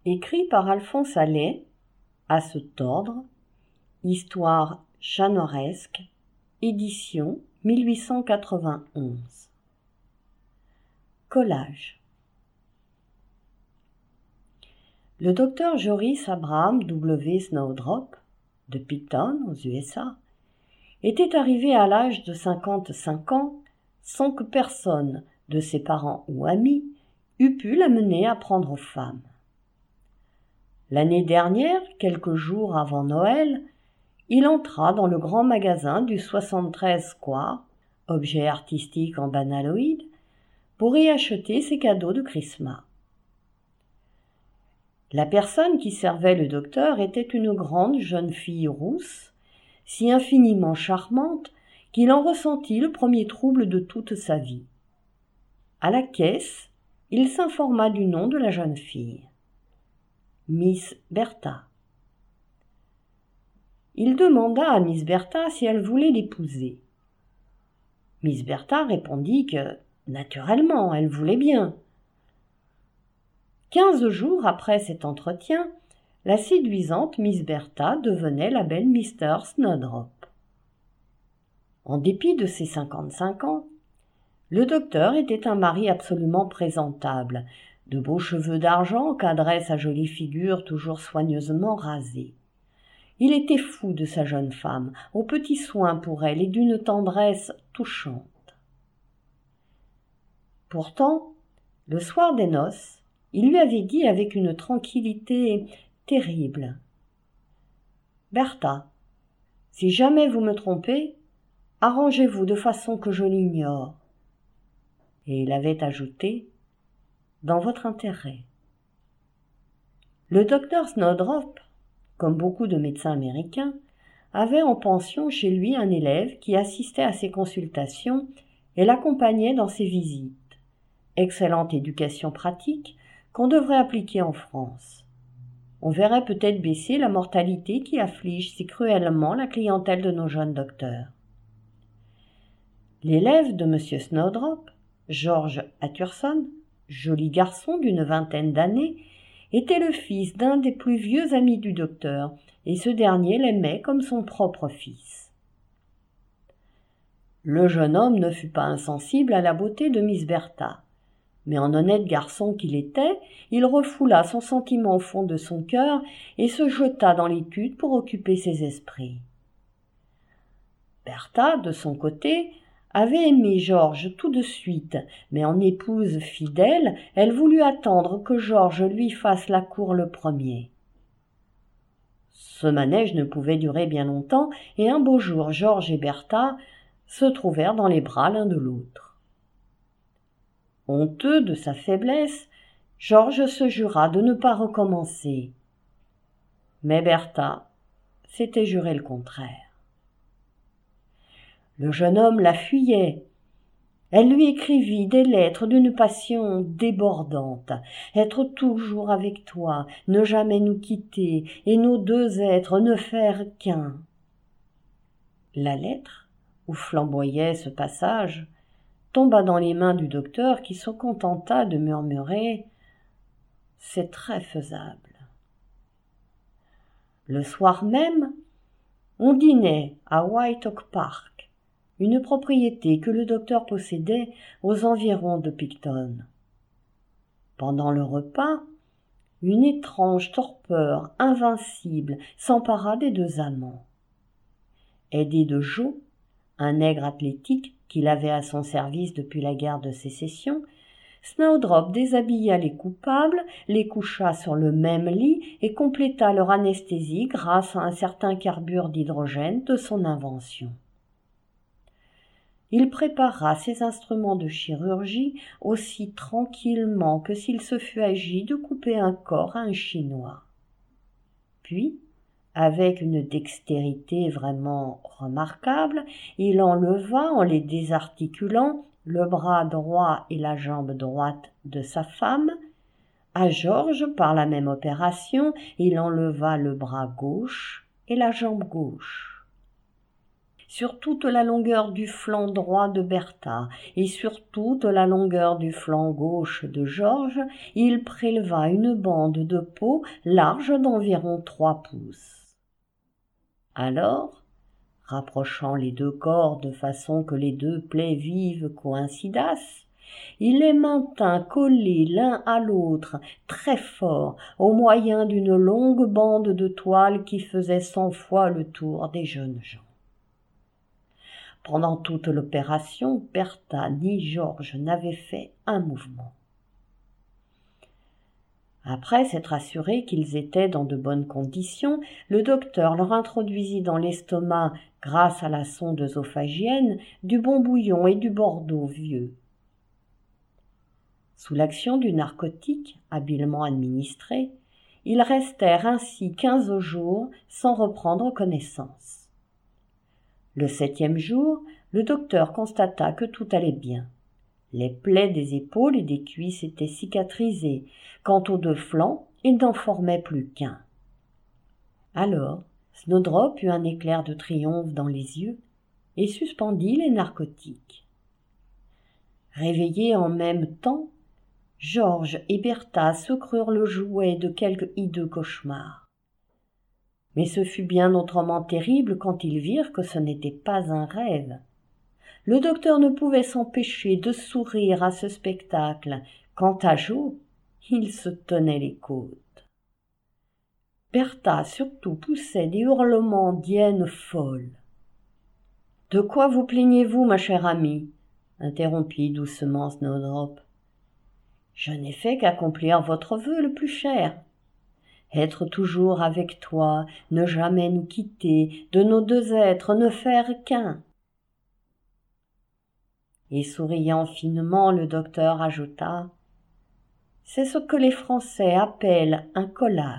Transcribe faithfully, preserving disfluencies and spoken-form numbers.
Écrit par Alphonse Allais, à se tordre, Histoire chanoresque, édition mille huit cent quatre-vingt-onze. Collage. Le docteur Joris Abraham W. Snowdrop, de Picton, aux U S A, était arrivé à l'âge de cinquante-cinq ans sans que personne de ses parents ou amis eût pu l'amener à prendre femme. L'année dernière, quelques jours avant Noël, il entra dans le grand magasin du soixante-treize Square, objet artistique en banaloïd, pour y acheter ses cadeaux de Christmas. La personne qui servait le docteur était une grande jeune fille rousse, si infiniment charmante qu'il en ressentit le premier trouble de toute sa vie. À la caisse, il s'informa du nom de la jeune fille. Miss Bertha. Il demanda à Miss Bertha si elle voulait l'épouser. Miss Bertha répondit que, naturellement, elle voulait bien. Quinze jours après cet entretien, la séduisante Miss Bertha devenait la belle Mister Snowdrop. En dépit de ses cinquante-cinq ans, le docteur était un mari absolument présentable, de beaux cheveux d'argent encadraient sa jolie figure toujours soigneusement rasée. Il était fou de sa jeune femme, aux petits soins pour elle et d'une tendresse touchante. Pourtant, le soir des noces, il lui avait dit avec une tranquillité terrible. « Bertha, si jamais vous me trompez, arrangez-vous de façon que je l'ignore. » Et il avait ajouté « dans votre intérêt. » Le docteur Snowdrop, comme beaucoup de médecins américains, avait en pension chez lui un élève qui assistait à ses consultations et l'accompagnait dans ses visites. Excellente éducation pratique qu'on devrait appliquer en France. On verrait peut-être baisser la mortalité qui afflige si cruellement la clientèle de nos jeunes docteurs. L'élève de M. Snowdrop, George Utterson, joli garçon d'une vingtaine d'années, était le fils d'un des plus vieux amis du docteur, et ce dernier l'aimait comme son propre fils. Le jeune homme ne fut pas insensible à la beauté de Miss Bertha, mais en honnête garçon qu'il était, il refoula son sentiment au fond de son cœur et se jeta dans l'étude pour occuper ses esprits. Bertha, de son côté, avait aimé Georges tout de suite, mais en épouse fidèle, elle voulut attendre que Georges lui fasse la cour le premier. Ce manège ne pouvait durer bien longtemps, et un beau jour, Georges et Bertha se trouvèrent dans les bras l'un de l'autre. Honteux de sa faiblesse, Georges se jura de ne pas recommencer. Mais Bertha s'était juré le contraire. Le jeune homme la fuyait. Elle lui écrivit des lettres d'une passion débordante. Être toujours avec toi, ne jamais nous quitter, et nos deux êtres ne faire qu'un. La lettre, où flamboyait ce passage, tomba dans les mains du docteur qui se contenta de murmurer « C'est très faisable ». Le soir même, on dînait à White Oak Park, une propriété que le docteur possédait aux environs de Picton. Pendant le repas, une étrange torpeur invincible s'empara des deux amants. Aidé de Joe, un nègre athlétique qu'il avait à son service depuis la guerre de sécession, Snowdrop déshabilla les coupables, les coucha sur le même lit et compléta leur anesthésie grâce à un certain carbure d'hydrogène de son invention. Il prépara ses instruments de chirurgie aussi tranquillement que s'il se fût agi de couper un corps à un Chinois. Puis, avec une dextérité vraiment remarquable, il enleva, en les désarticulant, le bras droit et la jambe droite de sa femme. À Georges, par la même opération, il enleva le bras gauche et la jambe gauche. sur toute la longueur du flanc droit de Bertha et sur toute la longueur du flanc gauche de Georges, il préleva une bande de peau large d'environ trois pouces. Alors, rapprochant les deux corps de façon que les deux plaies vives coïncidassent, il les maintint collés l'un à l'autre très fort au moyen d'une longue bande de toile qui faisait cent fois le tour des jeunes gens. Pendant toute l'opération, Bertha ni Georges n'avaient fait un mouvement. Après s'être assuré qu'ils étaient dans de bonnes conditions, le docteur leur introduisit dans l'estomac, grâce à la sonde œsophagienne, du bon bouillon et du bordeaux vieux. Sous l'action du narcotique, habilement administré, ils restèrent ainsi quinze jours sans reprendre connaissance. Le septième jour, le docteur constata que tout allait bien. Les plaies des épaules et des cuisses étaient cicatrisées. Quant aux deux flancs, ils n'en formaient plus qu'un. Alors, Snowdrop eut un éclair de triomphe dans les yeux et suspendit les narcotiques. Réveillés en même temps, Georges et Bertha se crurent le jouet de quelque hideux cauchemar. Mais ce fut bien autrement terrible quand ils virent que ce n'était pas un rêve. Le docteur ne pouvait s'empêcher de sourire à ce spectacle. Quant à Joe, il se tenait les côtes. Bertha surtout poussait des hurlements d'hyène folle. « De quoi vous plaignez-vous, ma chère amie ?» interrompit doucement Snowdrop. « Je n'ai fait qu'accomplir votre vœu le plus cher. Être toujours avec toi, ne jamais nous quitter, de nos deux êtres ne faire qu'un. » Et souriant finement, le docteur ajouta « C'est ce que les Français appellent un collage. »